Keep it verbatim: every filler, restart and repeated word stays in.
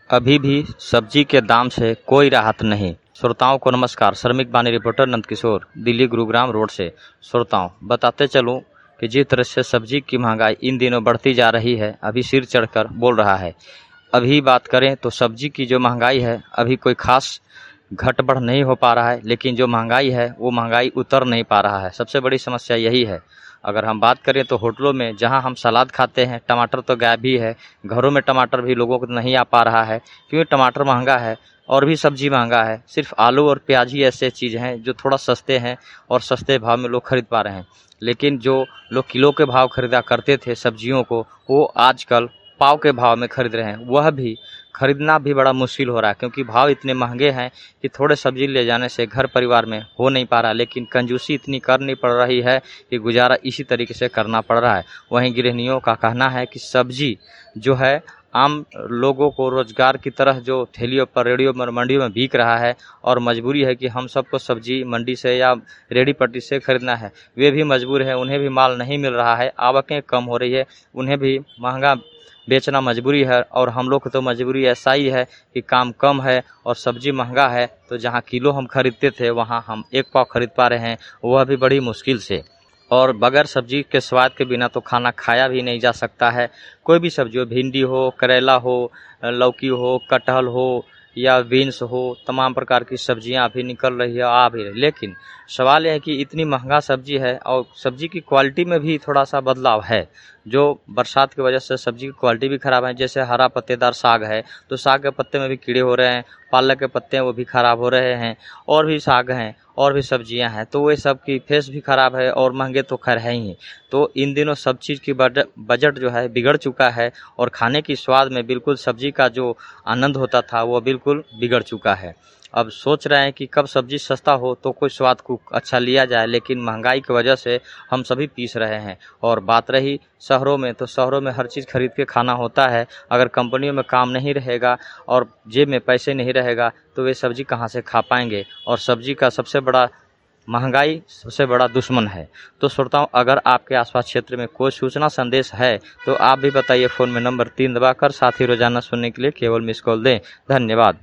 अभी भी सब्जी के दाम से कोई राहत नहीं। श्रोताओं को नमस्कार। श्रमिक बानी रिपोर्टर नंदकिशोर, दिल्ली गुरुग्राम रोड से। श्रोताओं, बताते चलूं कि जिस तरह से सब्जी की महंगाई इन दिनों बढ़ती जा रही है, अभी सिर चढ़कर बोल रहा है। अभी बात करें तो सब्जी की जो महंगाई है, अभी कोई खास घट बढ़ नहीं हो पा रहा है, लेकिन जो महंगाई है वो महंगाई उतर नहीं पा रहा है। सबसे बड़ी समस्या यही है। अगर हम बात करें तो होटलों में जहां हम सलाद खाते हैं, टमाटर तो गायब ही है। घरों में टमाटर भी लोगों को नहीं आ पा रहा है, क्योंकि टमाटर महंगा है और भी सब्जी महंगा है। सिर्फ आलू और प्याज ही ऐसे चीज़ हैं जो थोड़ा सस्ते हैं और सस्ते भाव में लोग खरीद पा रहे हैं। लेकिन जो लोग किलो के भाव खरीदा करते थे सब्जियों को, वो आजकल पाव के भाव में खरीद रहे हैं। वह भी खरीदना भी बड़ा मुश्किल हो रहा है, क्योंकि भाव इतने महंगे हैं कि थोड़े सब्जी ले जाने से घर परिवार में हो नहीं पा रहा। लेकिन कंजूसी इतनी करनी पड़ रही है कि गुजारा इसी तरीके से करना पड़ रहा है। वहीं गृहिणियों का कहना है कि सब्जी जो है आम लोगों को रोजगार की तरह जो ठेलियों पर, रेडियो पर, मंडियों में बिक रहा है, और मजबूरी है कि हम सबको सब्जी मंडी से या रेडी पट्टी से खरीदना है। वे भी मजबूर है, उन्हें भी माल नहीं मिल रहा है, आवकें कम हो रही है, उन्हें भी महंगा बेचना मजबूरी है। और हम लोग को तो मजबूरी ऐसा ही है कि काम कम है और सब्जी महंगा है, तो जहां किलो हम खरीदते थे वहां हम एक पाव खरीद पा रहे हैं, वह भी बड़ी मुश्किल से। और बगैर सब्जी के स्वाद के बिना तो खाना खाया भी नहीं जा सकता है। कोई भी सब्जी हो, भिंडी हो, करेला हो, लौकी हो, कटहल हो या बीन्स हो, तमाम प्रकार की सब्जियां अभी निकल रही है, आ भी रही। लेकिन सवाल यह है कि इतनी महंगा सब्जी है और सब्जी की क्वालिटी में भी थोड़ा सा बदलाव है। जो बरसात की वजह से सब्जी की क्वालिटी भी खराब है। जैसे हरा पत्तेदार साग है तो साग के पत्ते में भी कीड़े हो रहे हैं, पालक के पत्ते हैं वो भी खराब हो रहे हैं, और भी साग हैं और भी सब्जियां हैं, तो वे सब की फेस भी खराब है और महंगे तो खैर है ही। तो इन दिनों सब चीज़ की बजट जो है बिगड़ चुका है, और खाने की स्वाद में बिल्कुल सब्जी का जो आनंद होता था वो बिल्कुल बिगड़ चुका है। अब सोच रहे हैं कि कब सब्जी सस्ता हो तो कोई स्वाद को अच्छा लिया जाए, लेकिन महंगाई की वजह से हम सभी पीस रहे हैं। और बात रही शहरों में, तो शहरों में हर चीज़ खरीद के खाना होता है। अगर कंपनियों में काम नहीं रहेगा और जेब में पैसे नहीं रहेगा तो वे सब्जी कहाँ से खा पाएंगे। और सब्जी का सबसे बड़ा महंगाई सबसे बड़ा दुश्मन है। तो श्रोताओं, अगर आपके आसपास क्षेत्र में कोई सूचना संदेश है तो आप भी बताइए। फ़ोन में नंबर तीन दबाकर साथ ही रोजाना सुनने के लिए केवल मिस कॉल दें। धन्यवाद।